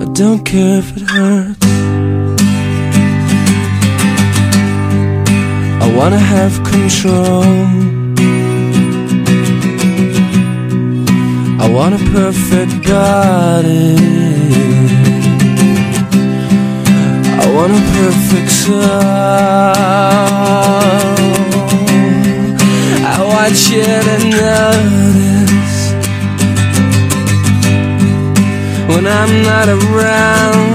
don't care if it hurts. I wanna have control. I want a perfect body. I want a perfect soul. I want you to notice when I'm not around.